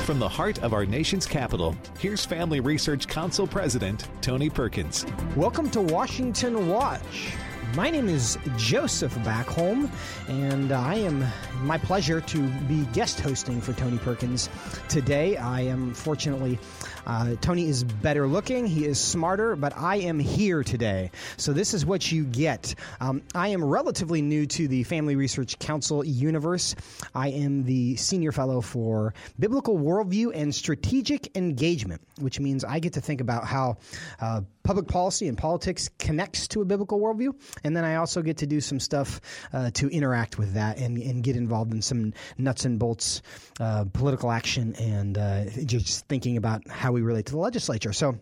From the heart of our nation's capital, here's Family Research Council President Tony Perkins. Welcome to Washington Watch. My name is Joseph Backholm, and my pleasure to be guest hosting for Tony Perkins today. I am fortunately, Tony is better looking, he is smarter, but I am here today. So this is what you get. I am relatively new to the Family Research Council universe. I am the senior fellow for Biblical Worldview and Strategic Engagement, which means I get to think about how public policy and politics connects to a biblical worldview. And then I also get to do some stuff to interact with that and get involved in some nuts and bolts political action and just thinking about how we relate to the legislature. So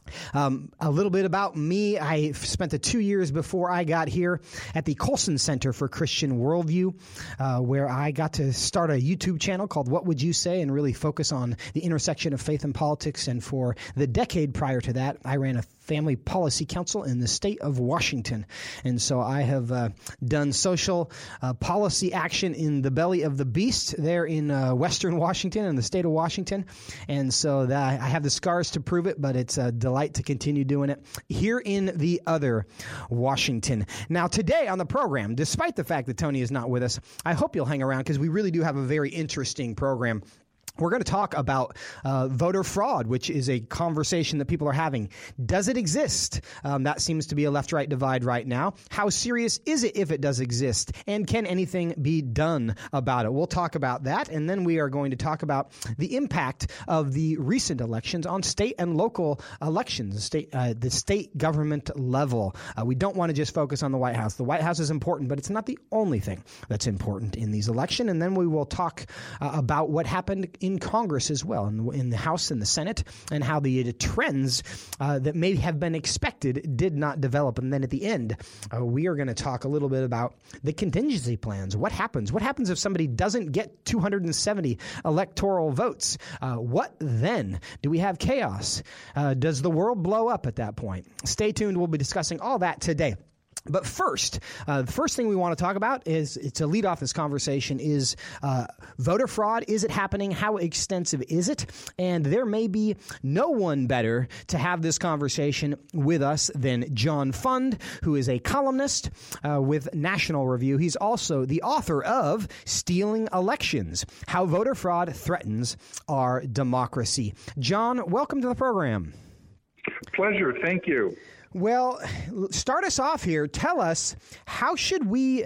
a little bit about me. I spent the 2 years before I got here at the Colson Center for Christian Worldview, where I got to start a YouTube channel called What Would You Say and really focus on the intersection of faith and politics. And for the decade prior to that, I ran a family policy council in the state of Washington. And so I have done social policy action in the belly of the beast there in western Washington and the state of Washington. And so I have the scars to prove it, but it's a delight to continue doing it here in the other Washington. Now, today on the program, despite the fact that Tony is not with us, I hope you'll hang around because we really do have a very interesting program. We're going to talk about voter fraud, which is a conversation that people are having. Does it exist? That seems to be a left-right divide right now. How serious is it if it does exist? And can anything be done about it? We'll talk about that. And then we are going to talk about the impact of the recent elections on state and local elections, the state government level. We don't want to just focus on the White House. The White House is important, but it's not the only thing that's important in these elections. And then we will talk about what happened in Congress as well, in the House and the Senate, and how the trends that may have been expected did not develop. And then at the end, we are going to talk a little bit about the contingency plans. What happens? What happens if somebody doesn't get 270 electoral votes? What then? Do we have chaos? Does the world blow up at that point? Stay tuned. We'll be discussing all that today. But first, the first thing we want to talk about is, to lead off this conversation, is voter fraud. Is it happening? How extensive is it? And there may be no one better to have this conversation with us than John Fund, who is a columnist with National Review. He's also the author of Stealing Elections: How Voter Fraud Threatens Our Democracy. John, welcome to the program. Pleasure. Thank you. Well, start us off here. Tell us, how should we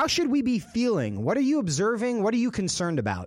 be feeling? What are you observing? What are you concerned about?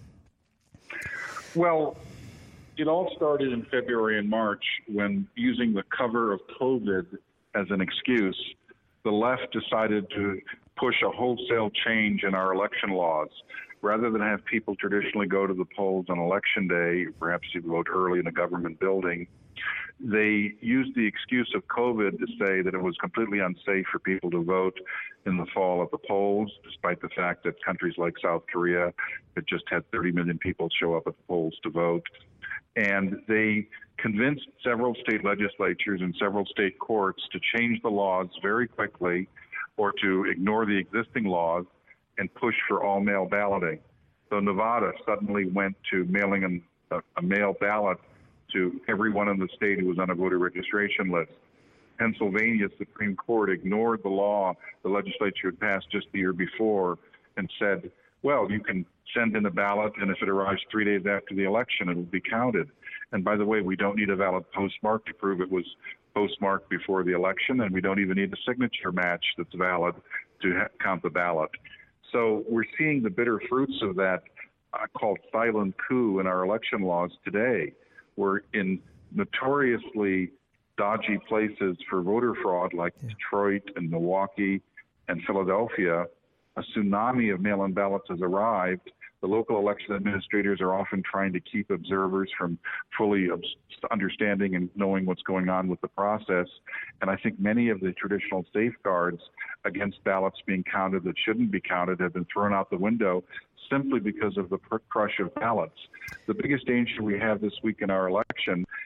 Well, it all started in February and March when, using the cover of COVID as an excuse, the left decided to push a wholesale change in our election laws. Rather than have people traditionally go to the polls on Election Day, perhaps even vote early in a government building, they used the excuse of COVID to say that it was completely unsafe for people to vote in the fall at the polls, despite the fact that countries like South Korea had just had 30 million people show up at the polls to vote. And they convinced several state legislatures and several state courts to change the laws very quickly, or to ignore the existing laws and push for all-mail balloting. So Nevada suddenly went to mailing a mail ballot to everyone in the state who was on a voter registration list. Pennsylvania's Supreme Court ignored the law the legislature had passed just the year before and said, well, you can send in a ballot, and if it arrives 3 days after the election, it will be counted. And by the way, we don't need a valid postmark to prove it was postmarked before the election, and we don't even need a signature match that's valid to count the ballot. So we're seeing the bitter fruits of that called silent coup in our election laws today. We're in notoriously dodgy places for voter fraud like Detroit and Milwaukee and Philadelphia. A tsunami of mail-in ballots has arrived. The local election administrators are often trying to keep observers from fully understanding and knowing what's going on with the process. And I think many of the traditional safeguards against ballots being counted that shouldn't be counted have been thrown out the window simply because of the crush of ballots. The biggest danger we have this week in our election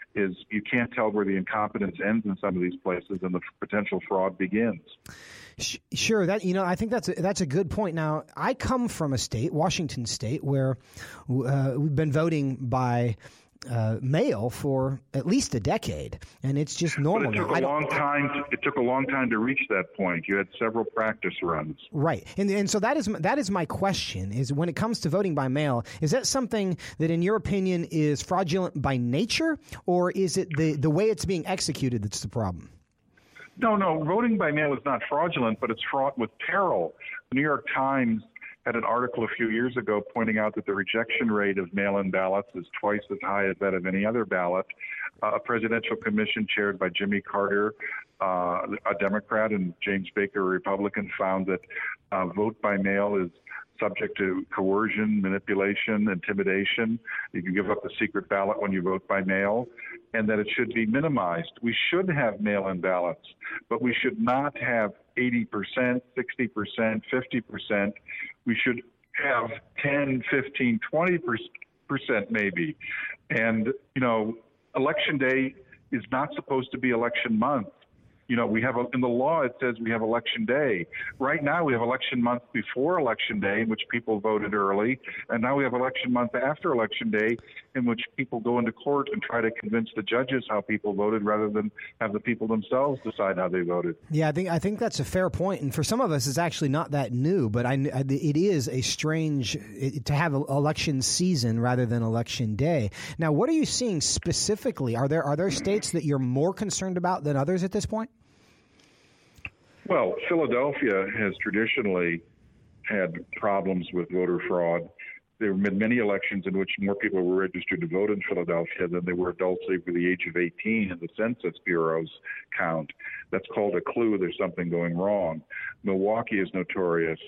is you can't tell where the incompetence ends in some of these places and the potential fraud begins. Sure, I think that's a good point. Now, I come from a state, Washington State, where we've been voting by mail for at least a decade, and it's just normal. But it took a long time to reach that point. You had several practice runs. Right, and so that is my question: is when it comes to voting by mail, is that something that, in your opinion, is fraudulent by nature, or is it the way it's being executed that's the problem? No, voting by mail is not fraudulent, but it's fraught with peril. The New York Times had an article a few years ago pointing out that the rejection rate of mail-in ballots is twice as high as that of any other ballot. A presidential commission chaired by Jimmy Carter, a Democrat, and James Baker, a Republican, found that vote by mail is subject to coercion, manipulation, intimidation. You can give up a secret ballot when you vote by mail, and that it should be minimized. We should have mail-in ballots, but we should not have 80%, 60%, 50%. We should have 10, 15, 20% maybe. And, Election Day is not supposed to be election month. We have in the law, it says we have election day. Right now, we have election month before election day, in which people voted early. And now we have election month after election day, in which people go into court and try to convince the judges how people voted rather than have the people themselves decide how they voted. Yeah, I think that's a fair point. And for some of us, it's actually not that new, but it is a strange to have election season rather than election day. Now, what are you seeing specifically? Are there states that you're more concerned about than others at this point? Well, Philadelphia has traditionally had problems with voter fraud. There have been many elections in which more people were registered to vote in Philadelphia than they were adults over the age of 18 in the Census Bureau's count. That's called a clue there's something going wrong. Milwaukee is notorious.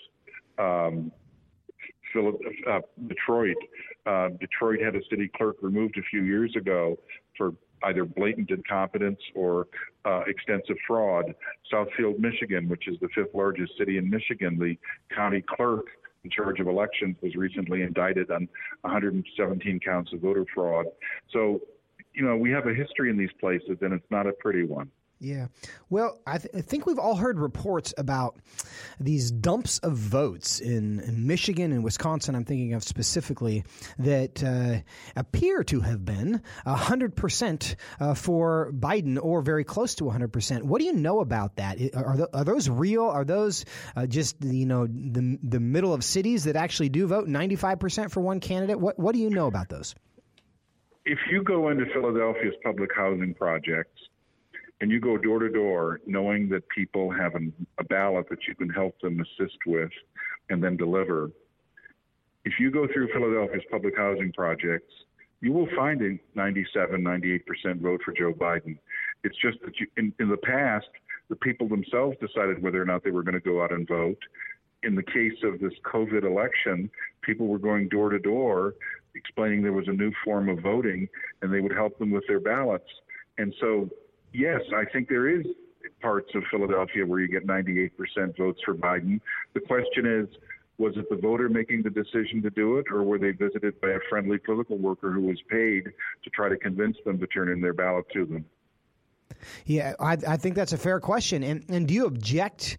Detroit had a city clerk removed a few years ago for either blatant incompetence or extensive fraud. Southfield, Michigan, which is the fifth largest city in Michigan, the county clerk in charge of elections was recently indicted on 117 counts of voter fraud. So, we have a history in these places, and it's not a pretty one. Yeah. Well, I think we've all heard reports about these dumps of votes in Michigan and Wisconsin, I'm thinking of specifically, that appear to have been 100% for Biden or very close to 100%. What do you know about that? Are those real? Are those just, the middle of cities that actually do vote 95% for one candidate? What do you know about those? If you go into Philadelphia's public housing projects, and you go door to door knowing that people have a ballot that you can help them assist with and then deliver. If you go through Philadelphia's public housing projects, you will find a 97, 98% vote for Joe Biden. It's just that in the past, the people themselves decided whether or not they were going to go out and vote. In the case of this COVID election, people were going door to door explaining there was a new form of voting and they would help them with their ballots. And so, yes, I think there is parts of Philadelphia where you get 98% votes for Biden. The question is, was it the voter making the decision to do it, or were they visited by a friendly political worker who was paid to try to convince them to turn in their ballot to them? Yeah, I think that's a fair question. And do you object?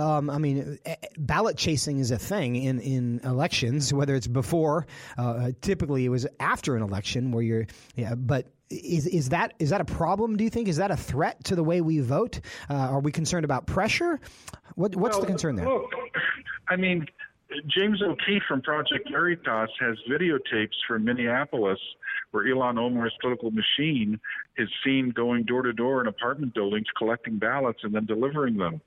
Ballot chasing is a thing in elections, whether it's before, typically it was after an election where you're, but is that a problem, do you think? Is that a threat to the way we vote? Are we concerned about pressure? What's the concern there? Look, James O'Keefe from Project Veritas has videotapes from Minneapolis where Ilhan Omar's political machine is seen going door to door in apartment buildings, collecting ballots and then delivering them.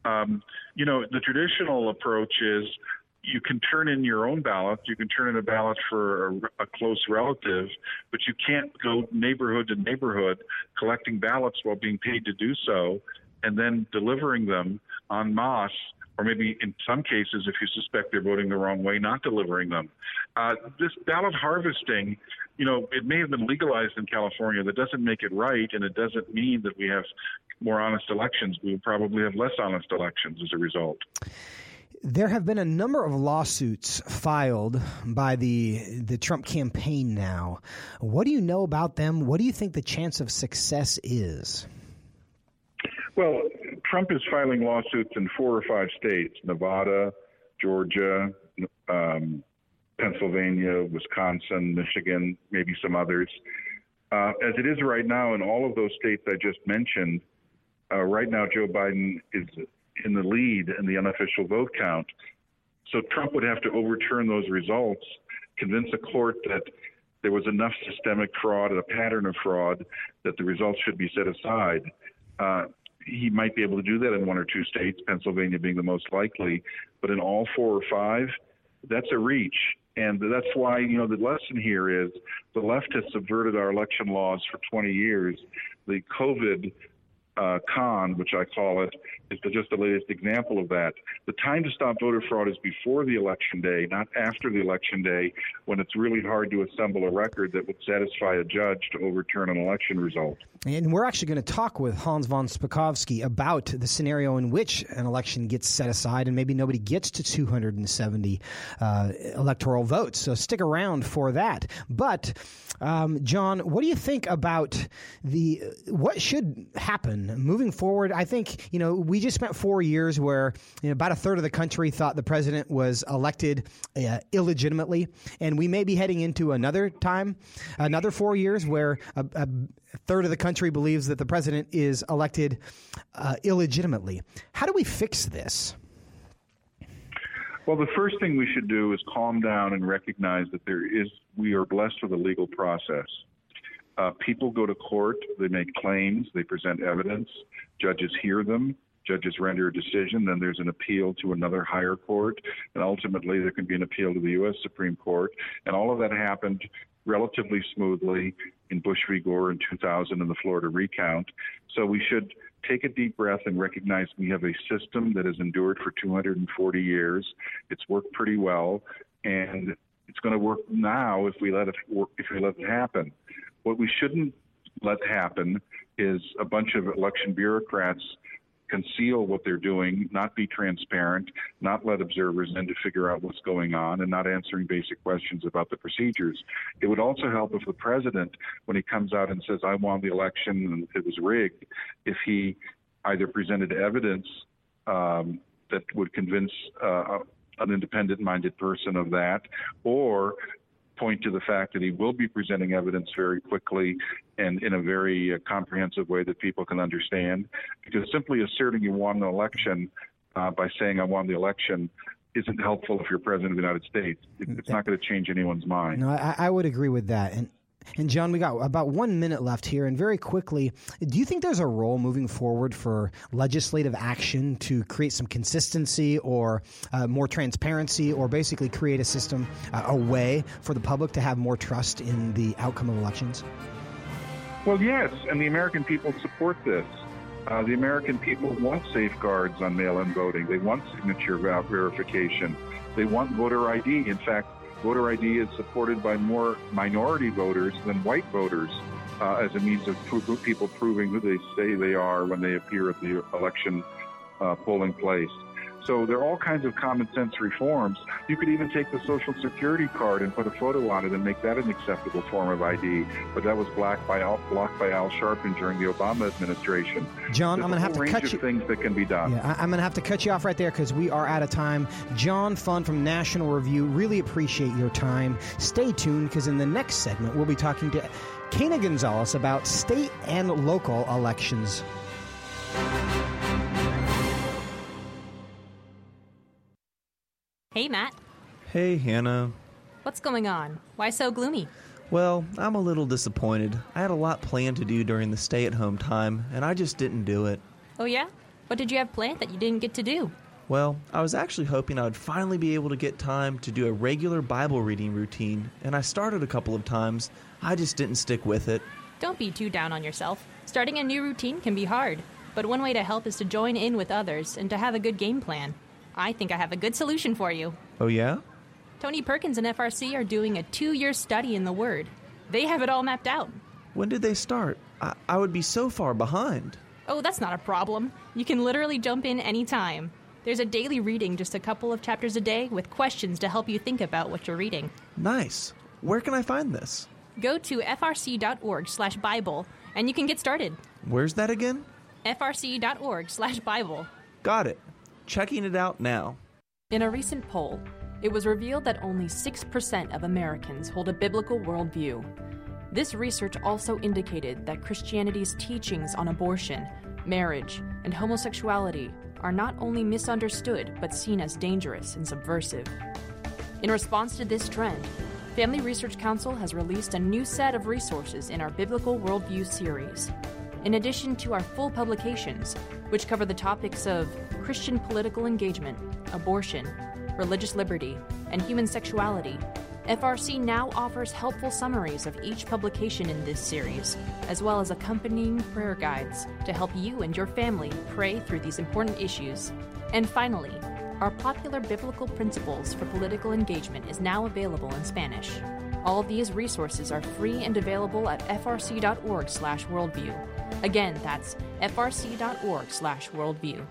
The traditional approach is you can turn in your own ballot. You can turn in a ballot for a close relative, but you can't go neighborhood to neighborhood collecting ballots while being paid to do so and then delivering them en masse, or maybe in some cases, if you suspect they're voting the wrong way, not delivering them. This ballot harvesting, it may have been legalized in California. That doesn't make it right, and it doesn't mean that we have more honest elections. We will probably have less honest elections as a result. there have been a number of lawsuits filed by the Trump campaign now. What do you know about them? What do you think the chance of success is? Well, Trump is filing lawsuits in 4 or 5 states: Nevada, Georgia, Pennsylvania, Wisconsin, Michigan, maybe some others. As it is right now in all of those states I just mentioned, right now Joe Biden is in the lead in the unofficial vote count. So Trump would have to overturn those results, convince a court that there was enough systemic fraud and a pattern of fraud that the results should be set aside. He might be able to do that in 1 or 2 states, Pennsylvania being the most likely, but in all 4 or 5, that's a reach. And that's why, the lesson here is the left has subverted our election laws for 20 years. The COVID con, which I call it, is just the latest example of that. The time to stop voter fraud is before the election day, not after the election day, when it's really hard to assemble a record that would satisfy a judge to overturn an election result. And we're actually going to talk with Hans von Spakovsky about the scenario in which an election gets set aside and maybe nobody gets to 270 electoral votes. So stick around for that. But, John, what do you think about what should happen moving forward? I think, we just spent 4 years where about a third of the country thought the president was elected illegitimately. And we may be heading into another 4 years where a third of the country believes that the president is elected illegitimately. How do we fix this? Well, the first thing we should do is calm down and recognize that we are blessed with a legal process. People go to court, they make claims, they present evidence, judges hear them, judges render a decision, then there's an appeal to another higher court, and ultimately there can be an appeal to the U.S. Supreme Court. And all of that happened relatively smoothly in Bush v. Gore in 2000 in the Florida recount. So we should take a deep breath and recognize we have a system that has endured for 240 years. It's worked pretty well, and it's going to work now if we let it happen. What we shouldn't let happen is a bunch of election bureaucrats conceal what they're doing, not be transparent, not let observers in to figure out what's going on, and not answering basic questions about the procedures. It would also help if the president, when he comes out and says, I won the election and it was rigged, if he either presented evidence that would convince an independent-minded person of that, or point to the fact that he will be presenting evidence very quickly and in a very comprehensive way that people can understand. Because simply asserting you won the election by saying I won the election isn't helpful if you're president of the United States. It's not going to change anyone's mind. No, I would agree with that. And John, we got about 1 minute left here. And very quickly, do you think there's a role moving forward for legislative action to create some consistency or more transparency, or basically create a system, a way for the public to have more trust in the outcome of elections? Well, yes, and the American people support this. The American people want safeguards on mail-in voting. They want signature verification. They want voter ID. In fact, voter ID is supported by more minority voters than white voters as a means of people proving who they say they are when they appear at the election polling place. So there are all kinds of common sense reforms. You could even take the Social Security card and put a photo on it and make that an acceptable form of ID. But that was blocked by Al Sharpton during the Obama administration. John, I'm going to have to cut you. There's a range of things that can be done. Yeah, I'm going to have to cut you off right there because we are out of time. John Fund from National Review, really appreciate your time. Stay tuned because in the next segment, we'll be talking to Kana Gonzalez about state and local elections. Hey, Matt. Hey, Hannah. What's going on? Why so gloomy? Well, I'm a little disappointed. I had a lot planned to do during the stay-at-home time, and I just didn't do it. Oh, yeah? What did you have planned that you didn't get to do? Well, I was actually hoping I would finally be able to get time to do a regular Bible reading routine, and I started a couple of times. I just didn't stick with it. Don't be too down on yourself. Starting a new routine can be hard, but one way to help is to join in with others and to have a good game plan. I think I have a good solution for you. Oh, yeah? Tony Perkins and FRC are doing a 2-year study in the Word. They have it all mapped out. When did they start? I would be so far behind. Oh, that's not a problem. You can literally jump in anytime. There's a daily reading, just a couple of chapters a day, with questions to help you think about what you're reading. Nice. Where can I find this? Go to frc.org/Bible, and you can get started. Where's that again? frc.org/Bible. Got it. Checking it out now. In a recent poll, it was revealed that only 6% of Americans hold a biblical worldview. This research also indicated that Christianity's teachings on abortion, marriage, and homosexuality are not only misunderstood but seen as dangerous and subversive. In response to this trend, Family Research Council has released a new set of resources in our Biblical Worldview series. In addition to our full publications, which cover the topics of Christian political engagement, abortion, religious liberty, and human sexuality, FRC now offers helpful summaries of each publication in this series, as well as accompanying prayer guides to help you and your family pray through these important issues. And finally, our popular biblical principles for political engagement is now available in Spanish. All of these resources are free and available at frc.org/worldview. Again, that's frc.org/worldview.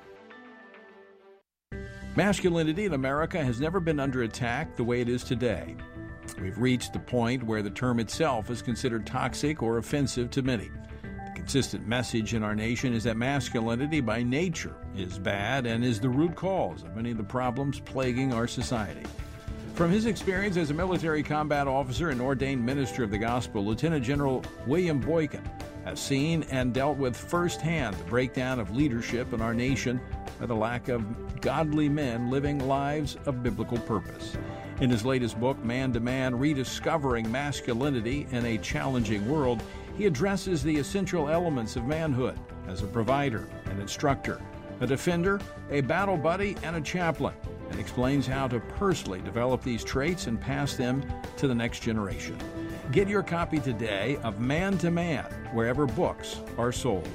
Masculinity in America has never been under attack the way it is today. We've reached the point where the term itself is considered toxic or offensive to many. The consistent message in our nation is that masculinity by nature is bad and is the root cause of many of the problems plaguing our society. From his experience as a military combat officer and ordained minister of the gospel, Lieutenant General William Boykin has seen and dealt with firsthand the breakdown of leadership in our nation by the lack of godly men living lives of biblical purpose. In his latest book, Man to Man, Rediscovering Masculinity in a Challenging World, he addresses the essential elements of manhood as a provider, an instructor, a defender, a battle buddy, and a chaplain, and explains how to personally develop these traits and pass them to the next generation. Get your copy today of Man to Man, wherever books are sold.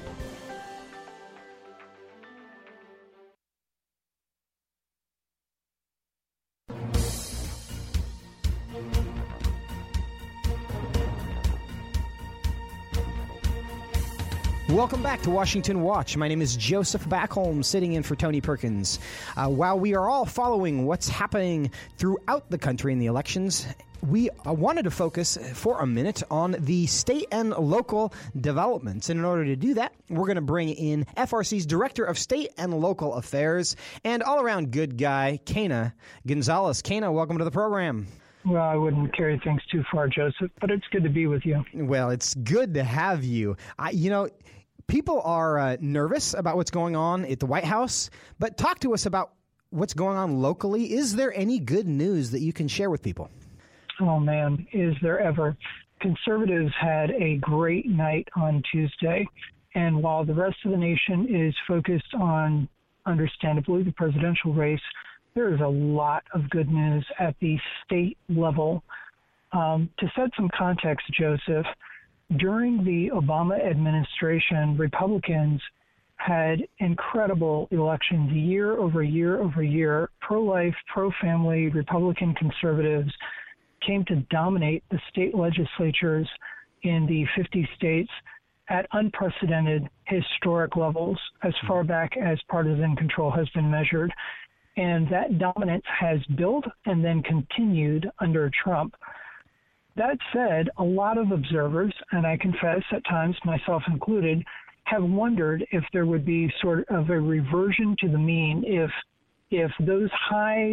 Welcome back to Washington Watch. My name is Joseph Backholm, sitting in for Tony Perkins. While we are all following what's happening throughout the country in the elections, we wanted to focus for a minute on the state and local developments. And in order to do that, we're going to bring in FRC's Director of State and Local Affairs and all-around good guy, Kena Gonzalez. Kena, welcome to the program. Well, I wouldn't carry things too far, Joseph, but it's good to be with you. Well, it's good to have you. People are nervous about what's going on at the White House, but talk to us about what's going on locally. Is there any good news that you can share with people? Oh, man, is there ever. Conservatives had a great night on Tuesday, and while the rest of the nation is focused on, understandably, the presidential race, there is a lot of good news at the state level. To set some context, Joseph, during the Obama administration, Republicans had incredible elections year over year over year. Pro-life, pro-family, Republican conservatives came to dominate the state legislatures in the 50 states at unprecedented historic levels as far back as partisan control has been measured. And that dominance has built and then continued under Trump. That said, a lot of observers, and I confess at times, myself included, have wondered if there would be sort of a reversion to the mean if those high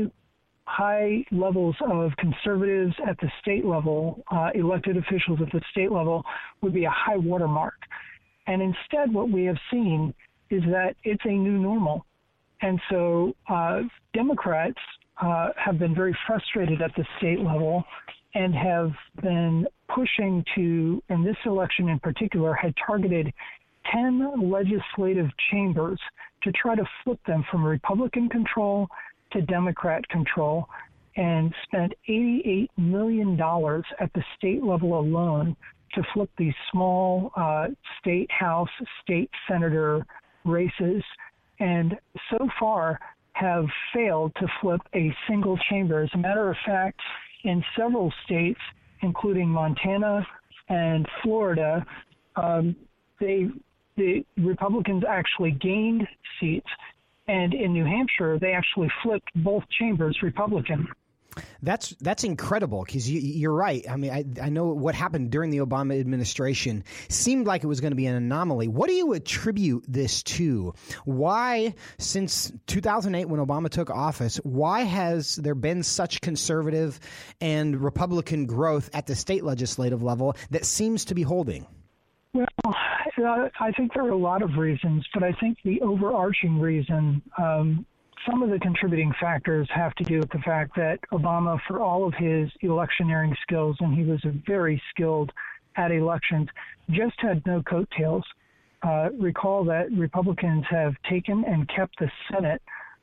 levels of conservatives at the state level, elected officials at the state level, would be a high watermark. And instead, what we have seen is that it's a new normal. And so Democrats have been very frustrated at the state level and have been pushing to, in this election in particular, had targeted 10 legislative chambers to try to flip them from Republican control to Democrat control, and spent $88 million at the state level alone to flip these small state house, state senator races, and so far have failed to flip a single chamber. As a matter of fact, in several states, including Montana and Florida, the Republicans actually gained seats And in New Hampshire, they actually flipped both chambers Republican. That's incredible, because you're right. I mean, I know what happened during the Obama administration seemed like it was going to be an anomaly. What do you attribute this to? Why, since 2008 when Obama took office, why has there been such conservative and Republican growth at the state legislative level that seems to be holding? Well, I think there are a lot of reasons, but I think the overarching reason, some of the contributing factors have to do with the fact that Obama, for all of his electioneering skills, and he was very skilled at elections, just had no coattails. Recall that Republicans have taken and kept the Senate,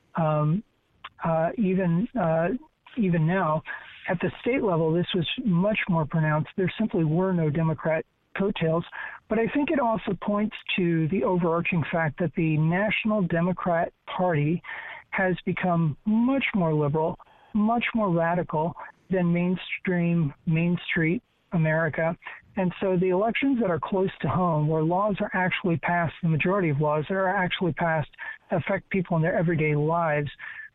even now. At the state level, this was much more pronounced. There simply were no Democrat coattails. But I think it also points to the overarching fact that the National Democrat Party has become much more liberal, much more radical than mainstream Main Street America. And so the elections that are close to home, where laws are actually passed, the majority of laws that are actually passed affect people in their everyday lives,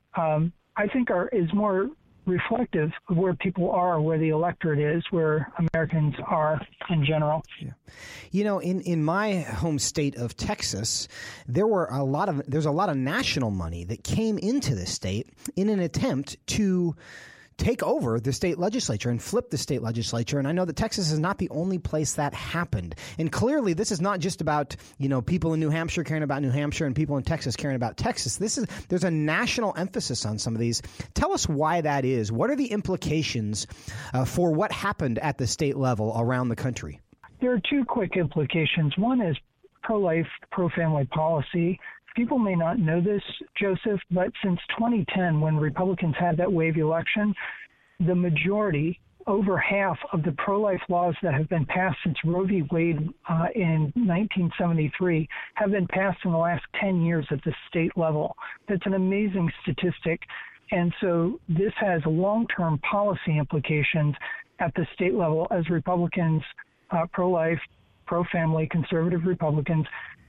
I think is more reflective of where people are, where the electorate is, where Americans are in general. Yeah. You know, in my home state of Texas, there's a lot of national money that came into the state in an attempt to take over the state legislature and flip the state legislature. And I know that Texas is not the only place that happened. And clearly, this is not just about, people in New Hampshire caring about New Hampshire and people in Texas caring about Texas. There's a national emphasis on some of these. Tell us why that is. What are the implications for what happened at the state level around the country? There are two quick implications. One is pro-life, pro-family policy. People may not know this, Joseph, but since 2010, when Republicans had that wave election, the majority, over half of the pro-life laws that have been passed since Roe v. Wade in 1973 have been passed in the last 10 years at the state level. That's an amazing statistic. And so this has long-term policy implications at the state level as Republicans, pro-life, pro-family, conservative Republicans,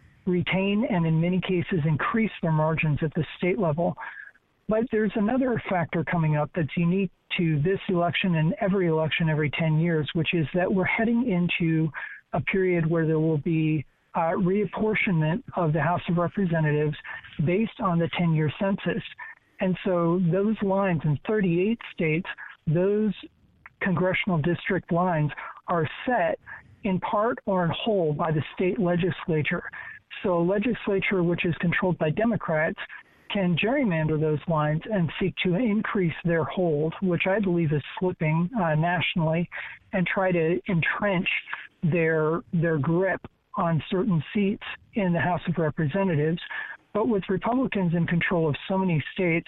retain and in many cases increase their margins at the state level. But there's another factor coming up that's unique to this election and every election every 10 years, which is that we're heading into a period where there will be reapportionment of the House of Representatives based on the 10-year census. And so those lines in 38 states, those congressional district lines are set in part or in whole by the state legislature. So a legislature which is controlled by Democrats can gerrymander those lines and seek to increase their hold, which I believe is slipping nationally, and try to entrench their grip on certain seats in the House of Representatives. But with Republicans in control of so many states,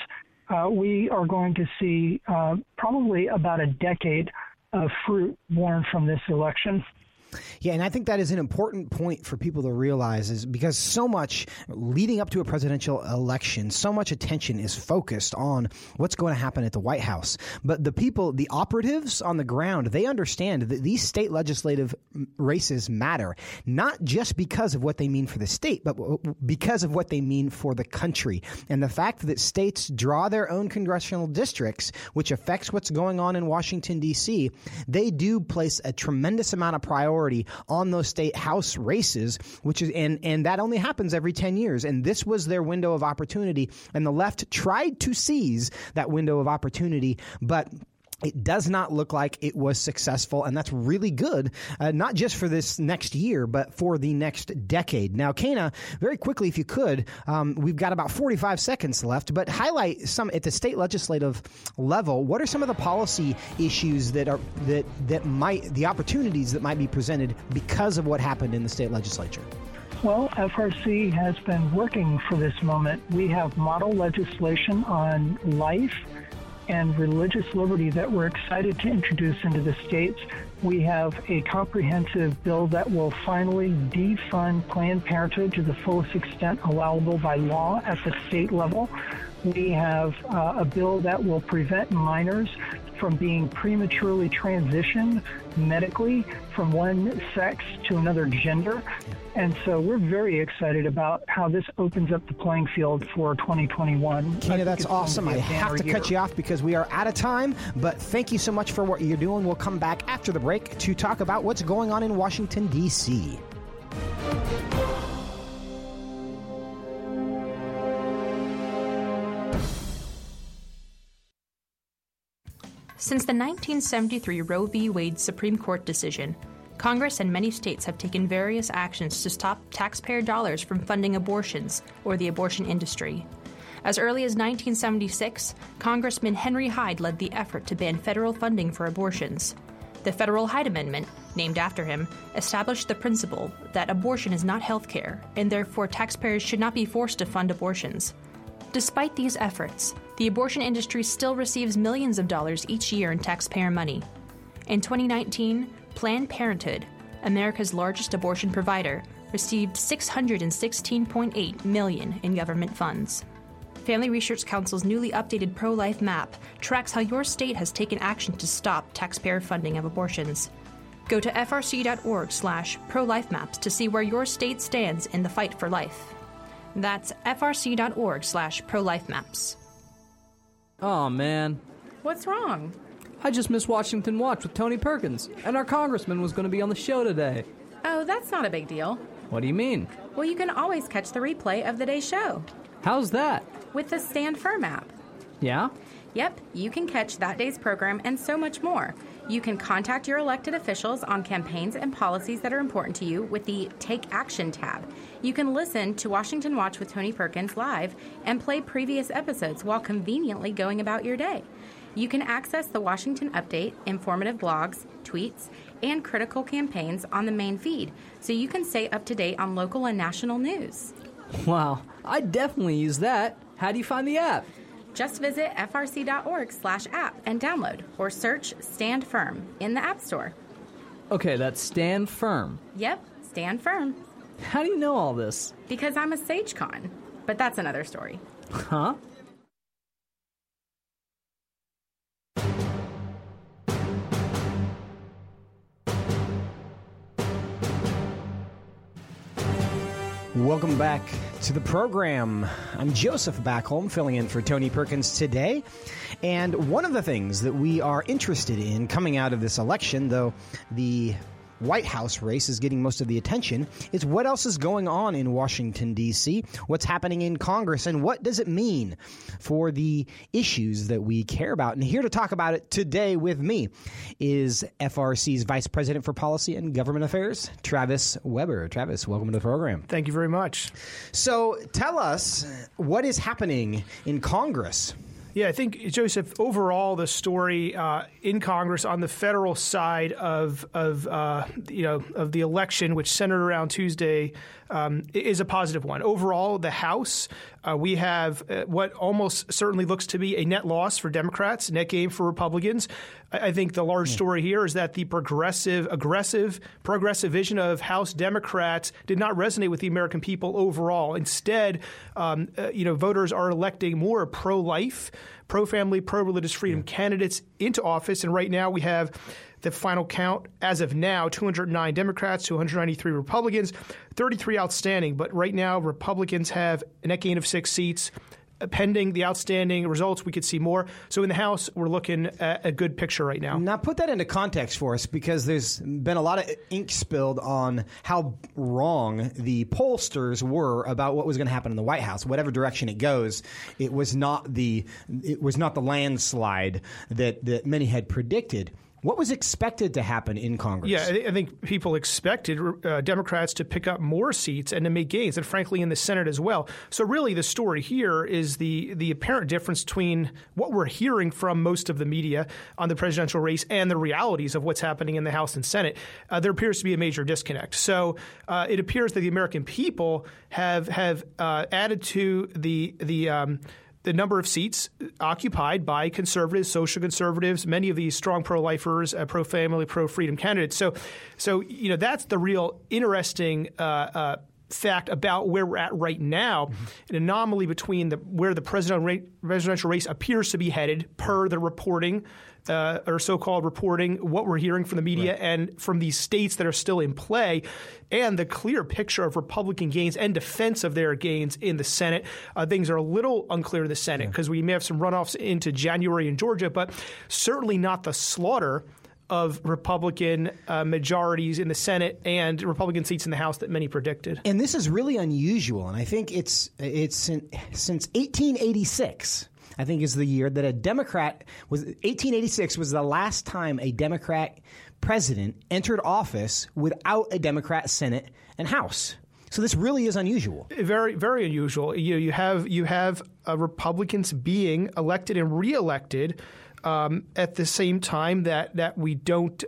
we are going to see probably about a decade of fruit born from this election. Yeah, and I think that is an important point for people to realize, is because so much leading up to a presidential election, so much attention is focused on what's going to happen at the White House. But the people, the operatives on the ground, they understand that these state legislative races matter, not just because of what they mean for the state, but because of what they mean for the country. And the fact that states draw their own congressional districts, which affects what's going on in Washington, D.C., they do place a tremendous amount of priority on those state house races, which is and that only happens every 10 years. And this was their window of opportunity, and the left tried to seize that window of opportunity, but it does not look like it was successful, and that's really good, not just for this next year, but for the next decade. Now, Kana, very quickly, if you could, we've got about 45 seconds left, but highlight some at the state legislative level. What are some of the policy issues that might, the opportunities that might be presented because of what happened in the state legislature? Well, FRC has been working for this moment. We have model legislation on life and religious liberty that we're excited to introduce into the states. We have a comprehensive bill that will finally defund Planned Parenthood to the fullest extent allowable by law at the state level. We have a bill that will prevent minors from being prematurely transitioned medically from one sex to another gender. And so we're very excited about how this opens up the playing field for 2021. Kena, that's awesome. I have to cut you off because we are out of time, but thank you so much for what you're doing. We'll come back after the break to talk about what's going on in Washington, D.C. Since the 1973 Roe v. Wade Supreme Court decision, Congress and many states have taken various actions to stop taxpayer dollars from funding abortions or the abortion industry. As early as 1976, Congressman Henry Hyde led the effort to ban federal funding for abortions. The Federal Hyde Amendment, named after him, established the principle that abortion is not health care, and therefore taxpayers should not be forced to fund abortions. Despite these efforts, the abortion industry still receives millions of dollars each year in taxpayer money. In 2019, Planned Parenthood, America's largest abortion provider, received $616.8 million in government funds. Family Research Council's newly updated pro-life map tracks how your state has taken action to stop taxpayer funding of abortions. Go to frc.org/pro-life-maps to see where your state stands in the fight for life. That's frc.org/pro-life-maps. Oh, man. What's wrong? I just missed Washington Watch with Tony Perkins, and our congressman was going to be on the show today. Oh, that's not a big deal. What do you mean? Well, you can always catch the replay of the day's show. How's that? With the Stand Firm app. Yeah? Yep, you can catch that day's program and so much more. You can contact your elected officials on campaigns and policies that are important to you with the Take Action tab. You can listen to Washington Watch with Tony Perkins live and play previous episodes while conveniently going about your day. You can access the Washington Update, informative blogs, tweets, and critical campaigns on the main feed, so you can stay up to date on local and national news. Wow, I definitely use that. How do you find the app? Just visit frc.org/app and download, or search Stand Firm in the App Store. Okay, that's Stand Firm. Yep, Stand Firm. How do you know all this? Because I'm a SageCon, but that's another story. Huh? Welcome back to the program. I'm Joseph Backholm, filling in for Tony Perkins today. And one of the things that we are interested in coming out of this election, though the White House race is getting most of the attention, is what else is going on in Washington, D.C., what's happening in Congress, and what does it mean for the issues that we care about. And here to talk about it today with me is FRC's Vice President for Policy and Government Affairs, Travis Weber. Travis, welcome to the program. Thank you very much. So tell us what is happening in Congress. Yeah, I think, Joseph, overall, the story in Congress on the federal side of the election, which centered around Tuesday, is a positive one. Overall, the House, we have what almost certainly looks to be a net loss for Democrats, net gain for Republicans. I think the large story here is that the progressive vision of House Democrats did not resonate with the American people overall. Instead, voters are electing more pro-life, pro-family, pro-religious freedom candidates into office. And right now we have the final count as of now, 209 Democrats, 293 Republicans, 33 outstanding. But right now, Republicans have a net gain of 6 seats. Pending the outstanding results, we could see more. So in the House, we're looking at a good picture right now. Now, put that into context for us, because there's been a lot of ink spilled on how wrong the pollsters were about what was going to happen in the White House. Whatever direction it goes, it was not the landslide that many had predicted. What was expected to happen in Congress? Yeah, I think people expected Democrats to pick up more seats and to make gains, and frankly in the Senate as well. So really the story here is the apparent difference between what we're hearing from most of the media on the presidential race and the realities of what's happening in the House and Senate. There appears to be a major disconnect. So it appears that the American people have added to the number of seats occupied by conservatives, social conservatives, many of these strong pro-lifers, pro-family, pro-freedom candidates. So that's the real interesting fact about where we're at right now, an anomaly between where the presidential race appears to be headed per the reporting, or so-called reporting, what we're hearing from the media and from these states that are still in play, and the clear picture of Republican gains and defense of their gains in the Senate. Things are a little unclear in the Senate because we may have some runoffs into January in Georgia, but certainly not the slaughter of Republican majorities in the Senate and Republican seats in the House that many predicted. And this is really unusual, and I think it's since 1886. I think is the year that a Democrat was. 1886 was the last time a Democrat president entered office without a Democrat Senate and House. So this really is unusual. Very, very unusual. You have Republicans being elected and reelected at the same time that we don't.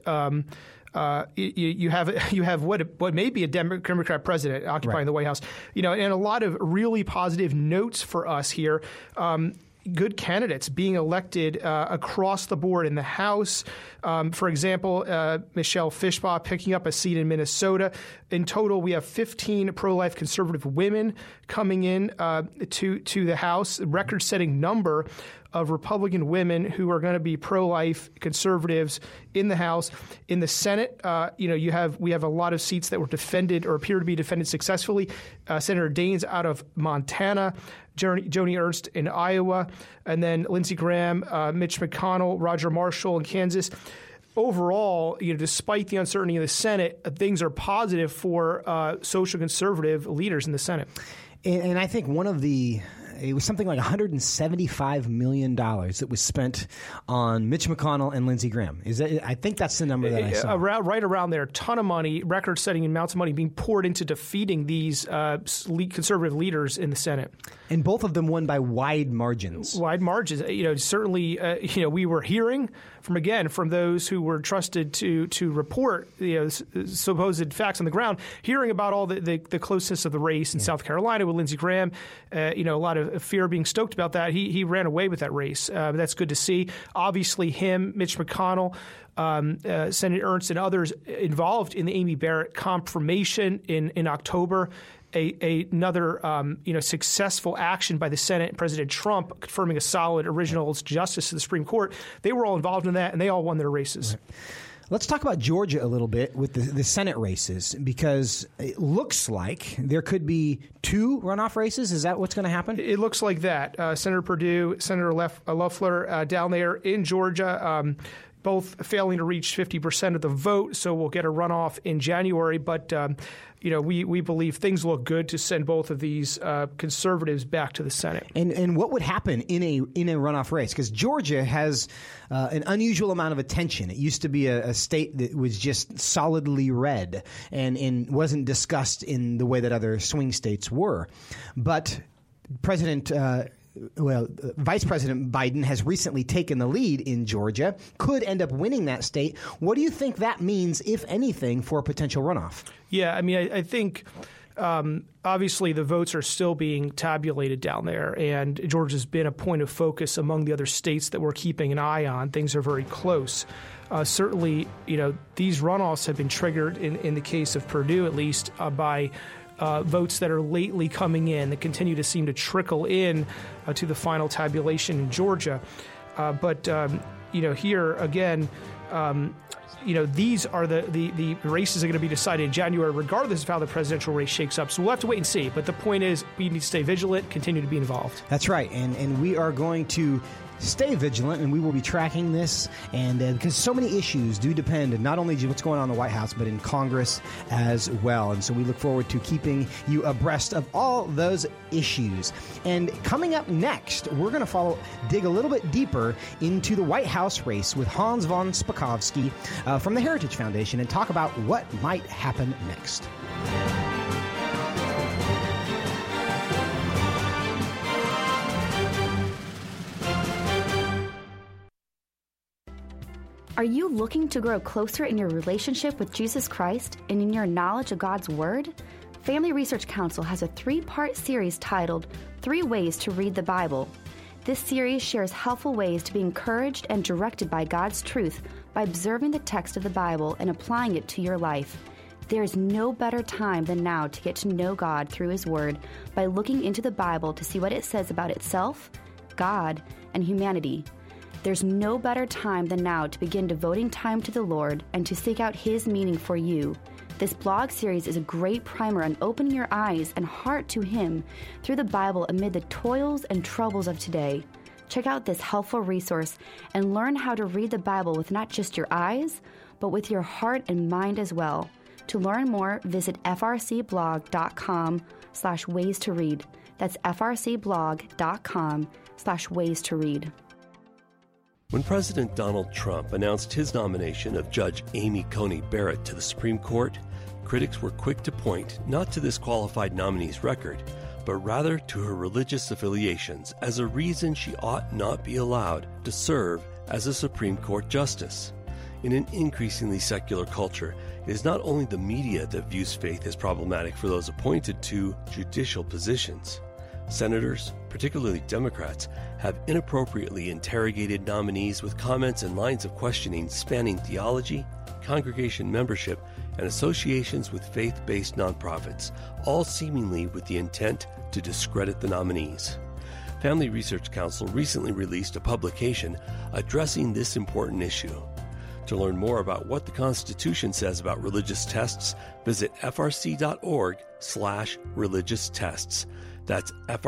You have what may be a Democrat president occupying the White House. And a lot of really positive notes for us here. Good candidates being elected across the board in the House. For example, Michelle Fischbaugh picking up a seat in Minnesota. In total, we have 15 pro-life conservative women coming in to the House, a record-setting number of Republican women who are going to be pro-life conservatives in the House. In the Senate, we have a lot of seats that were defended or appear to be defended successfully. Senator Daines out of Montana, Joni Ernst in Iowa, and then Lindsey Graham, Mitch McConnell, Roger Marshall in Kansas. Overall, despite the uncertainty in the Senate, things are positive for social conservative leaders in the Senate. And I think it was something like $175 million that was spent on Mitch McConnell and Lindsey Graham. I think that's the number that I saw. Right around there, a ton of money, record-setting amounts of money being poured into defeating these conservative leaders in the Senate. And both of them won by wide margins. Wide margins. Certainly, we were hearing from those who were trusted to report supposed facts on the ground, hearing about all the closeness of the race in South Carolina with Lindsey Graham. A lot of fear being stoked about that. He ran away with that race. That's good to see. Obviously, him, Mitch McConnell, Senator Ernst, and others involved in the Amy Barrett confirmation in October. Another successful action by the Senate, President Trump confirming a solid original justice to the Supreme Court. They were all involved in that, and they all won their races. Right. Let's talk about Georgia a little bit with the Senate races, because it looks like there could be 2 runoff races. Is that what's going to happen? It looks like that. Senator Perdue, Senator Loeffler down there in Georgia, both failing to reach 50% of the vote, so we'll get a runoff in January. But we believe things look good to send both of these conservatives back to the Senate. And what would happen in a runoff race? Because Georgia has an unusual amount of attention. It used to be a state that was just solidly red and wasn't discussed in the way that other swing states were. But Vice President Biden has recently taken the lead in Georgia, could end up winning that state. What do you think that means, if anything, for a potential runoff? Yeah, I think obviously the votes are still being tabulated down there, and Georgia's been a point of focus among the other states that we're keeping an eye on. Things are very close. Certainly, these runoffs have been triggered, in the case of Perdue at least, by votes that are lately coming in that continue to seem to trickle in to the final tabulation in Georgia. But here again, these are the races are going to be decided in January, regardless of how the presidential race shakes up. So we'll have to wait and see. But the point is, we need to stay vigilant, continue to be involved. That's right, and we are going to stay vigilant, and we will be tracking this, and because so many issues do depend not only what's going on in the White House, but in Congress as well. And so we look forward to keeping you abreast of all those issues. And coming up next, we're going to dig a little bit deeper into the White House race with Hans von Spakovsky from the Heritage Foundation and talk about what might happen next. Are you looking to grow closer in your relationship with Jesus Christ and in your knowledge of God's Word? Family Research Council has a 3-part series titled 3 Ways to Read the Bible. This series shares helpful ways to be encouraged and directed by God's truth by observing the text of the Bible and applying it to your life. There is no better time than now to get to know God through His Word by looking into the Bible to see what it says about itself, God, and humanity. There's no better time than now to begin devoting time to the Lord and to seek out His meaning for you. This blog series is a great primer on opening your eyes and heart to Him through the Bible amid the toils and troubles of today. Check out this helpful resource and learn how to read the Bible with not just your eyes, but with your heart and mind as well. To learn more, visit frcblog.com/ways to read. That's frcblog.com/ways to read. When President Donald Trump announced his nomination of Judge Amy Coney Barrett to the Supreme Court, critics were quick to point not to this qualified nominee's record, but rather to her religious affiliations as a reason she ought not be allowed to serve as a Supreme Court justice. In an increasingly secular culture, it is not only the media that views faith as problematic for those appointed to judicial positions. Senators, particularly Democrats, have inappropriately interrogated nominees with comments and lines of questioning spanning theology, congregation membership, and associations with faith-based nonprofits, all seemingly with the intent to discredit the nominees. Family Research Council recently released a publication addressing this important issue. To learn more about what the Constitution says about religious tests, visit frc.org/religious tests. That's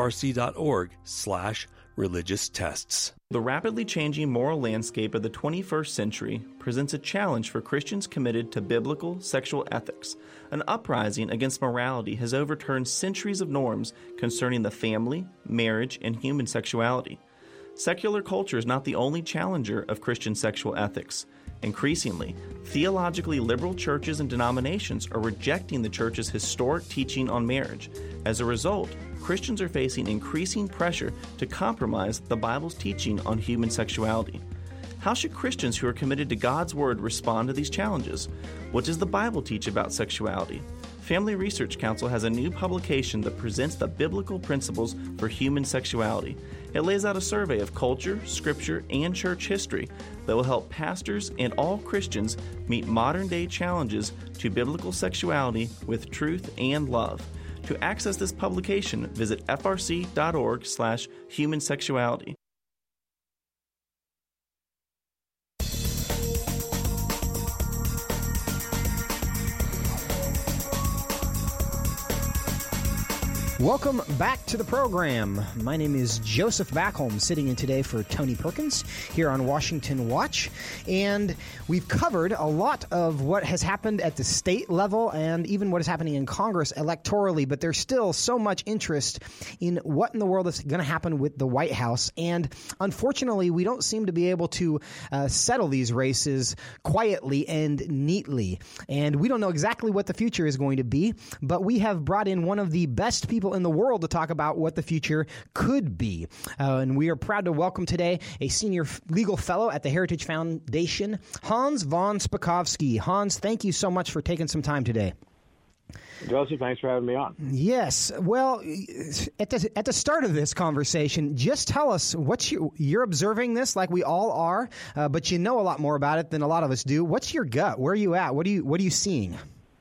frc.org/religious tests. The rapidly changing moral landscape of the 21st century presents a challenge for Christians committed to biblical sexual ethics. An uprising against morality has overturned centuries of norms concerning the family, marriage, and human sexuality. Secular culture is not the only challenger of Christian sexual ethics. Increasingly, theologically liberal churches and denominations are rejecting the church's historic teaching on marriage. As a result, Christians are facing increasing pressure to compromise the Bible's teaching on human sexuality. How should Christians who are committed to God's Word respond to these challenges? What does the Bible teach about sexuality? Family Research Council has a new publication that presents the biblical principles for human sexuality. It lays out a survey of culture, scripture, and church history that will help pastors and all Christians meet modern-day challenges to biblical sexuality with truth and love. To access this publication, visit frc.org/human-sexuality. Welcome back to the program. My name is Joseph Backholm, sitting in today for Tony Perkins here on Washington Watch. And we've covered a lot of what has happened at the state level and even what is happening in Congress electorally, but there's still so much interest in what in the world is going to happen with the White House. And unfortunately, we don't seem to be able to settle these races quietly and neatly. And we don't know exactly what the future is going to be, but we have brought in one of the best people in the world to talk about what the future could be. And we are proud to welcome today a senior legal fellow at the Heritage Foundation, Hans von Spakovsky. Hans, thank you so much for taking some time today. Joseph, thanks for having me on. Yes. Well, at the start of this conversation, just tell us what you're observing this like we all are, but you know a lot more about it than a lot of us do. What's your gut? Where are you at? What are you seeing?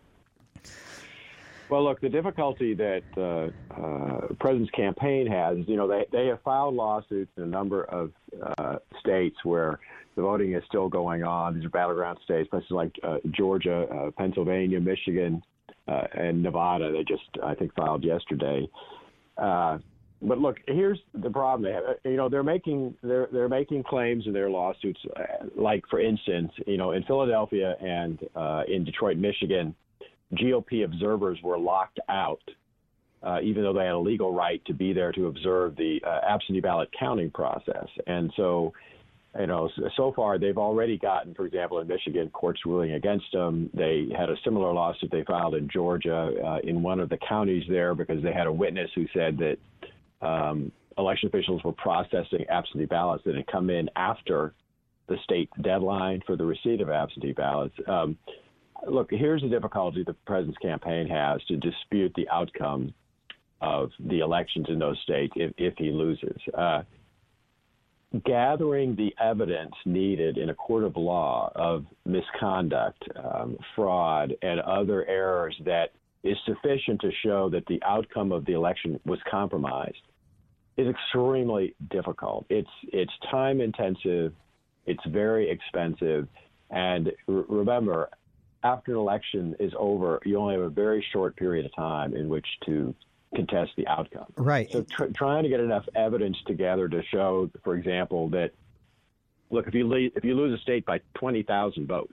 Well, look, the difficulty that the president's campaign has, they have filed lawsuits in a number of states where the voting is still going on. These are battleground states, places like Georgia, Pennsylvania, Michigan, and Nevada. They just, I think, filed yesterday. But look, here's the problem they have. They're making claims in their lawsuits, like, for instance, in Philadelphia and in Detroit, Michigan, GOP observers were locked out, even though they had a legal right to be there to observe the absentee ballot counting process. And so, so far they've already gotten, for example, in Michigan, courts ruling against them. They had a similar lawsuit they filed in Georgia in one of the counties there because they had a witness who said that election officials were processing absentee ballots that had come in after the state deadline for the receipt of absentee ballots. Look, here's the difficulty the president's campaign has to dispute the outcome of the elections in those states if he loses. gathering the evidence needed in a court of law of misconduct, fraud, and other errors that is sufficient to show that the outcome of the election was compromised is extremely difficult. It's time intensive. It's very expensive. And remember, after an election is over, you only have a very short period of time in which to contest the outcome. Right. So trying to get enough evidence together to show, for example, that, look, if you lose a state by 20,000 votes,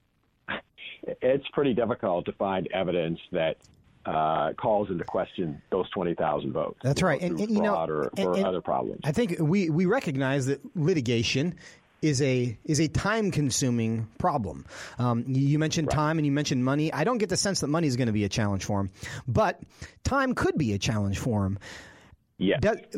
it's pretty difficult to find evidence that calls into question those 20,000 votes. That's right. And fraud or other problems. I think we recognize that litigation is a time-consuming problem. You mentioned time and you mentioned money. I don't get the sense that money is going to be a challenge for him, but time could be a challenge for him. Yes,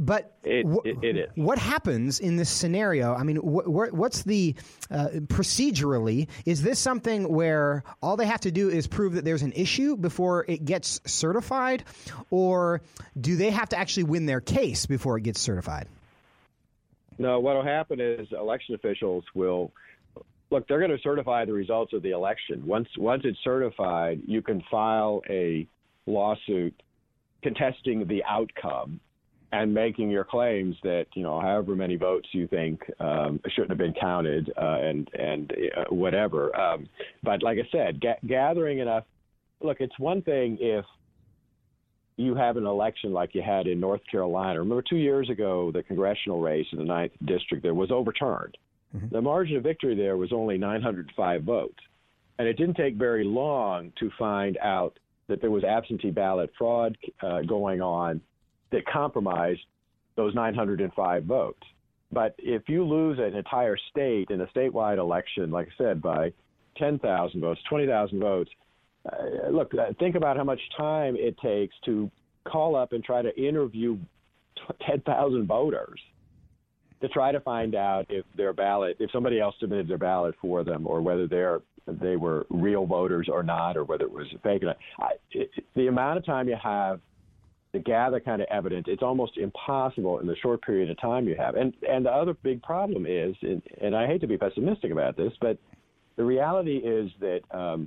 it is. What happens in this scenario? I mean, what's the procedurally? Is this something where all they have to do is prove that there's an issue before it gets certified, or do they have to actually win their case before it gets certified? No, what will happen is election officials will look. They're going to certify the results of the election. Once it's certified, you can file a lawsuit contesting the outcome and making your claims that, however many votes you think shouldn't have been counted and whatever. But like I said, gathering enough. Look, it's one thing if you have an election like you had in North Carolina. Remember 2 years ago, the congressional race in the 9th District there was overturned. Mm-hmm. The margin of victory there was only 905 votes. And it didn't take very long to find out that there was absentee ballot fraud going on that compromised those 905 votes. But if you lose an entire state in a statewide election, like I said, by 10,000 votes, 20,000 votes, look, think about how much time it takes to call up and try to interview 10,000 voters to try to find out if somebody else submitted their ballot for them, or whether they were real voters or not, or whether it was fake. The amount of time you have to gather kind of evidence, it's almost impossible in the short period of time you have. And the other big problem is, and I hate to be pessimistic about this, but the reality is that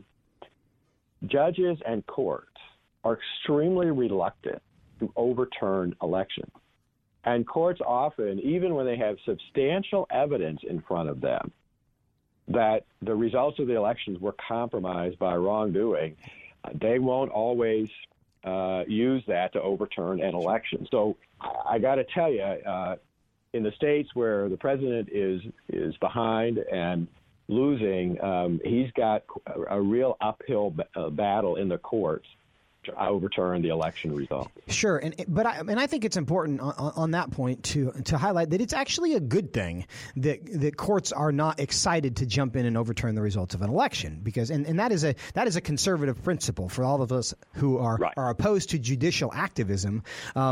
judges and courts are extremely reluctant to overturn elections. And courts often, even when they have substantial evidence in front of them that the results of the elections were compromised by wrongdoing, they won't always use that to overturn an election. So I got to tell you, in the states where the president is behind and losing, he's got a real uphill battle in the courts to overturn the election result. Sure, but I think it's important on that point to highlight that it's actually a good thing that courts are not excited to jump in and overturn the results of an election, because and that is a conservative principle for all of us who are opposed to judicial activism.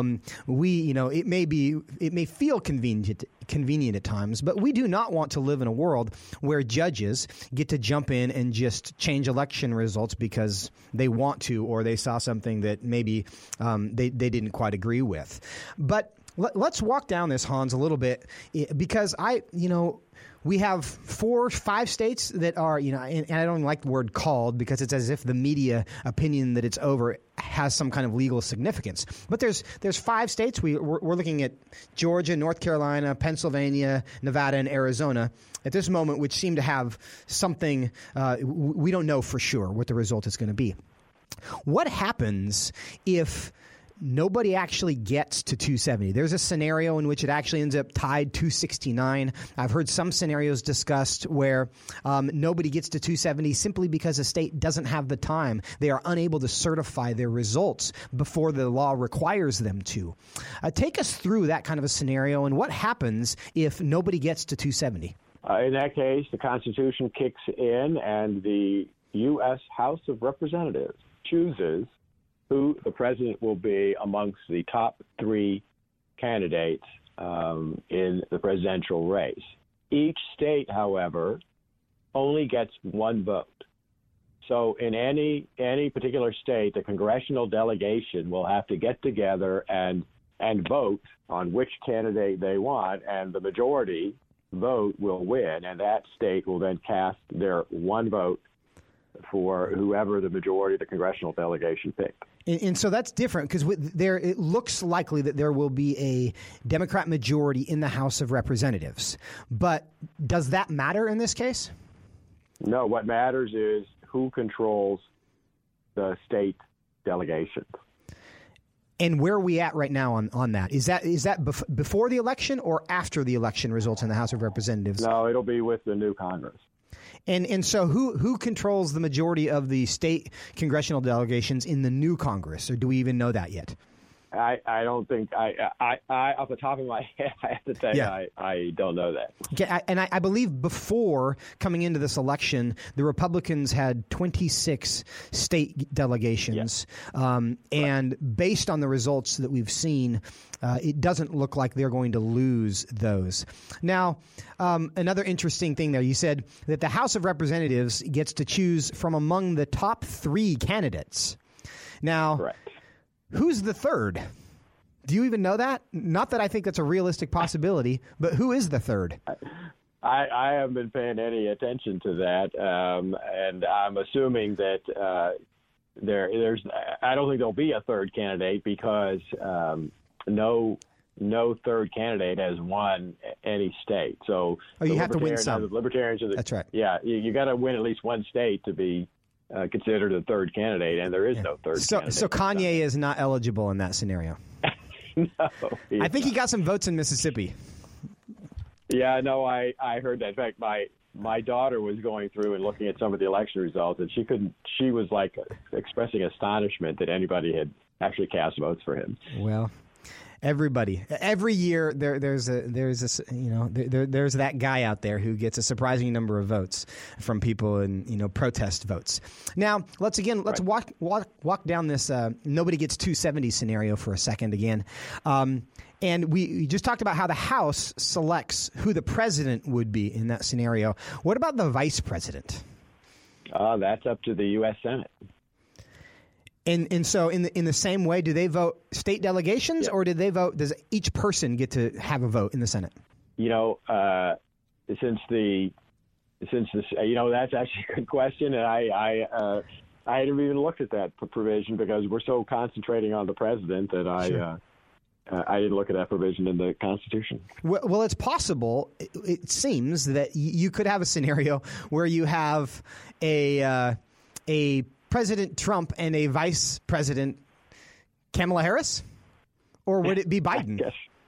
It may feel convenient at times, but we do not want to live in a world where judges get to jump in and just change election results because they want to, or they saw something that maybe they didn't quite agree with. But let's walk down this, Hans, a little bit, because we have 4 or 5 states that are, and I don't like the word called because it's as if the media opinion that it's over has some kind of legal significance. But there's 5 states. We're looking at Georgia, North Carolina, Pennsylvania, Nevada, and Arizona at this moment, which seem to have something we don't know for sure what the result is going to be. What happens if nobody actually gets to 270? There's a scenario in which it actually ends up tied 269. I've heard some scenarios discussed where nobody gets to 270 simply because a state doesn't have the time. They are unable to certify their results before the law requires them to. Take us through that kind of a scenario, and what happens if nobody gets to 270? In that case, the Constitution kicks in, and the U.S. House of Representatives chooses who the president will be amongst the top 3 candidates in the presidential race. Each state, however, only gets 1 vote. So in any particular state, the congressional delegation will have to get together and and vote on which candidate they want, and the majority vote will win, and that state will then cast their one vote for whoever the majority of the congressional delegation picked. And so that's different because it looks likely that there will be a Democrat majority in the House of Representatives. But does that matter in this case? No, what matters is who controls the state delegations. And where are we at right now on that? Is that before the election or after the election results in the House of Representatives? No, it'll be with the new Congress. And so who controls the majority of the state congressional delegations in the new Congress, or do we even know that yet? I don't think I off the top of my head, I have to say I don't know that. Okay, and I believe before coming into this election, the Republicans had 26 state delegations, and based on the results that we've seen, it doesn't look like they're going to lose those. Now, another interesting thing there, you said that the House of Representatives gets to choose from among the top 3 candidates. Now, correct. Who's the third? Do you even know that? Not that I think that's a realistic possibility, but who is the third? I haven't been paying any attention to that, and I'm assuming that there's. I don't think there'll be a third candidate because no third candidate has won any state. So you have to win some. The Libertarians are that's right. Yeah, you got to win at least one state to be considered a third candidate, and there is no third candidate. So Kanye is not eligible in that scenario. No, I think he got some votes in Mississippi. Yeah, no, I heard that. In fact, my daughter was going through and looking at some of the election results, and she was like expressing astonishment that anybody had actually cast votes for him. Well, every year there's that guy out there who gets a surprising number of votes from people and protest votes. Now let's walk down this nobody gets 270 scenario for a second again. And we just talked about how the House selects who the president would be in that scenario. What about the vice president? That's up to the U.S. Senate. And so in the same way, do they vote state delegations, or does each person get to have a vote in the Senate? Since this, that's actually a good question, and I hadn't even looked at that provision because we're so concentrating on the president that I didn't look at that provision in the Constitution. Well, it's possible. It seems that you could have a scenario where you have a President Trump and a Vice President Kamala Harris, or would it be Biden?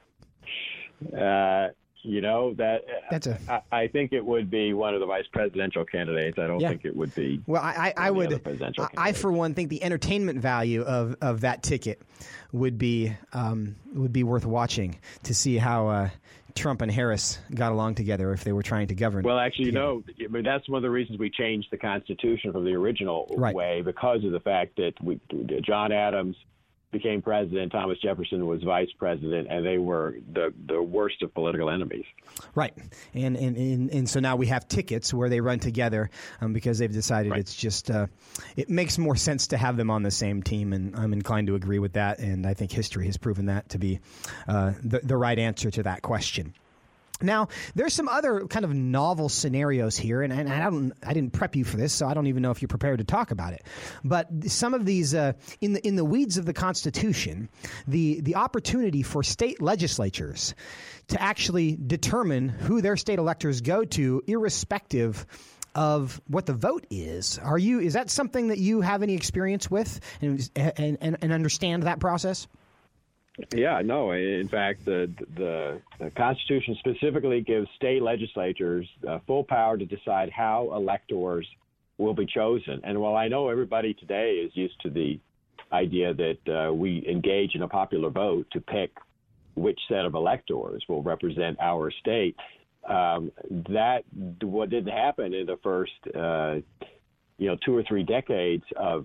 I think it would be one of the vice presidential candidates. I don't think it would be. Well, I for one think the entertainment value of that ticket would be worth watching to see how Trump and Harris got along together if they were trying to govern. Well, actually, that's one of the reasons we changed the Constitution from the original way, because of the fact that John Adams became president, Thomas Jefferson was vice president, and they were the worst of political enemies. Right, and so now we have tickets where they run together because they've decided it's just it makes more sense to have them on the same team, and I'm inclined to agree with that, and I think history has proven that to be the right answer to that question. Now, there's some other kind of novel scenarios here, and I didn't prep you for this, so I don't even know if you're prepared to talk about it. But some of these, in the weeds of the Constitution, the opportunity for state legislatures to actually determine who their state electors go to, irrespective of what the vote is. Is that something that you have any experience with and understand that process? Yeah, no. In fact, the Constitution specifically gives state legislatures full power to decide how electors will be chosen. And while I know everybody today is used to the idea that we engage in a popular vote to pick which set of electors will represent our state, that what didn't happen in the first 2 or 3 decades of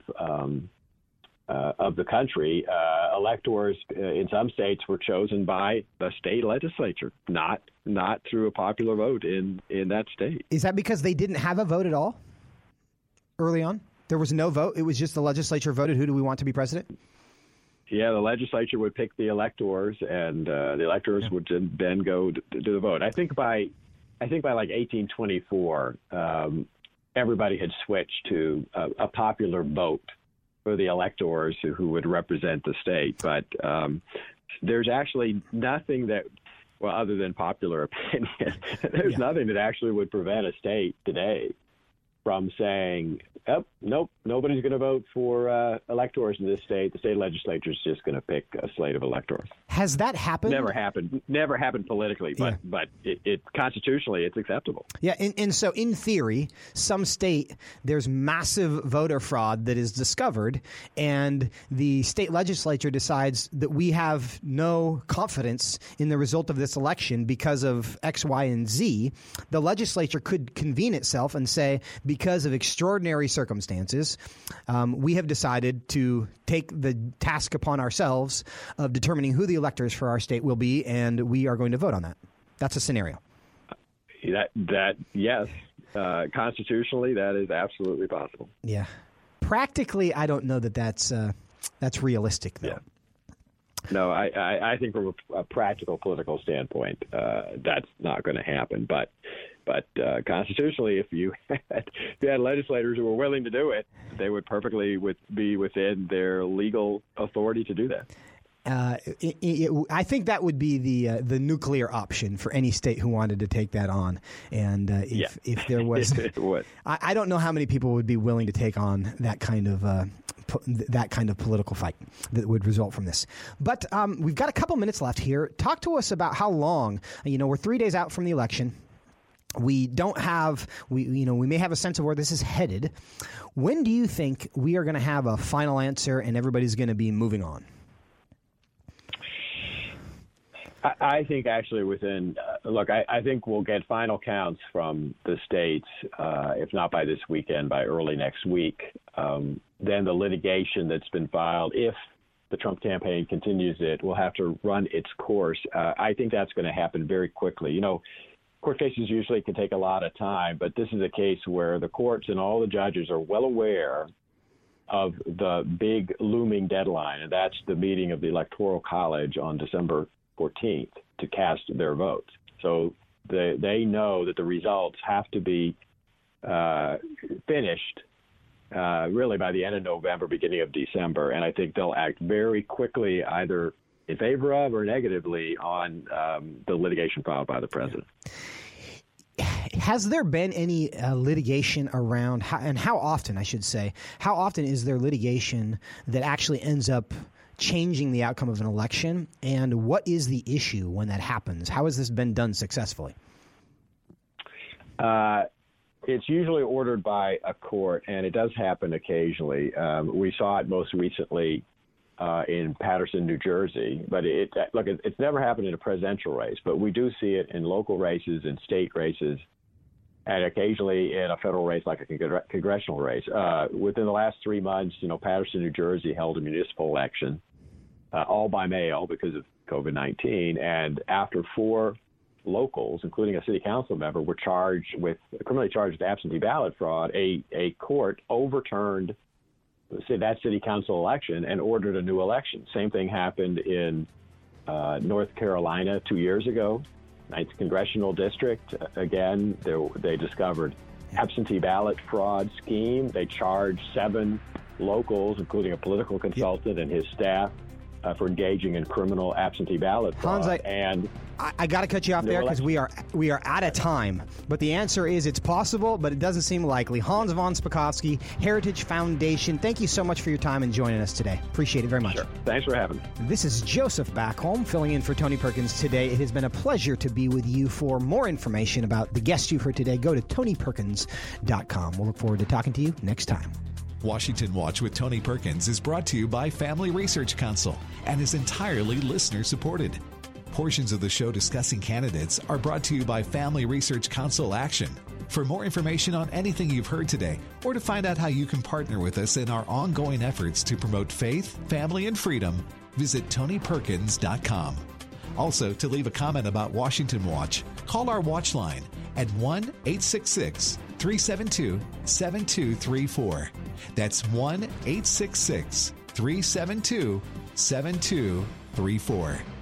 the country. Electors in some states were chosen by the state legislature, not through a popular vote in that state. Is that because they didn't have a vote at all early on? There was no vote. It was just the legislature voted who do we want to be president? Yeah, the legislature would pick the electors, and the electors would then go to the vote. I think by like 1824, everybody had switched to a popular vote for the electors who would represent the state. But there's actually nothing that, well, other than popular opinion, there's nothing that actually would prevent a state today from saying, oh, nope, nobody's going to vote for electors in this state. The state legislature is just going to pick a slate of electors. Has that happened? Never happened politically, but it constitutionally, it's acceptable. Yeah, and so in theory, some state, there's massive voter fraud that is discovered, and the state legislature decides that we have no confidence in the result of this election because of X, Y, and Z. The legislature could convene itself and say, because of extraordinary circumstances, we have decided to take the task upon ourselves of determining who the electors for our state will be, and we are going to vote on that. That's a scenario. Yes. Constitutionally, that is absolutely possible. Yeah. Practically, I don't know that's realistic, though. Yeah. No, I think from a practical political standpoint, that's not going to happen. But constitutionally, if you had legislators who were willing to do it, they would perfectly be within their legal authority to do that. I think that would be the nuclear option for any state who wanted to take that on. And if there was, it would. I don't know how many people would be willing to take on that kind of political fight that would result from this. But we've got a couple minutes left here. Talk to us about how long. We're 3 days out from the election. We don't have, we may have a sense of where this is headed. When do you think we are going to have a final answer and everybody's going to be moving on? I think actually within, I think we'll get final counts from the states, if not by this weekend, by early next week. Then the litigation that's been filed, if the Trump campaign continues it, will have to run its course. I think that's going to happen very quickly. Court cases usually can take a lot of time, but this is a case where the courts and all the judges are well aware of the big looming deadline, and that's the meeting of the Electoral College on December 14th to cast their votes. So they know that the results have to be finished really by the end of November, beginning of December, and I think they'll act very quickly either in favor of or negatively on the litigation filed by the president. Has there been any litigation around, how often is there litigation that actually ends up changing the outcome of an election? And what is the issue when that happens? How has this been done successfully? It's usually ordered by a court, and it does happen occasionally. We saw it most recently in Paterson, New Jersey, but it's never happened in a presidential race, but we do see it in local races and state races, and occasionally in a federal race like a congressional race. Within the last 3 months, Paterson, New Jersey held a municipal election, all by mail because of COVID-19, and after 4 locals, including a city council member, were criminally charged with absentee ballot fraud, a court overturned that city council election and ordered a new election. Same thing happened in North Carolina 2 years ago, 9th Congressional District. Again, they discovered absentee ballot fraud scheme. They charged 7 locals, including a political consultant and his staff, for engaging in criminal absentee ballot fraud. Hans, I got to cut you off there because we are out of time. But the answer is it's possible, but it doesn't seem likely. Hans von Spakovsky, Heritage Foundation, thank you so much for your time and joining us today. Appreciate it very much. Sure. Thanks for having me. This is Joseph Backholm filling in for Tony Perkins today. It has been a pleasure to be with you. For more information about the guests you've heard today, go to TonyPerkins.com. We'll look forward to talking to you next time. Washington Watch with Tony Perkins is brought to you by Family Research Council and is entirely listener-supported. Portions of the show discussing candidates are brought to you by Family Research Council Action. For more information on anything you've heard today, or to find out how you can partner with us in our ongoing efforts to promote faith, family, and freedom, visit TonyPerkins.com. Also, to leave a comment about Washington Watch, call our watch line at 1-866-372-7234. That's 1-866-372-7234. 7234.